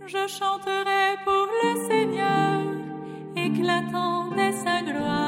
Je chanterai pour le Seigneur, éclatant de sa gloire.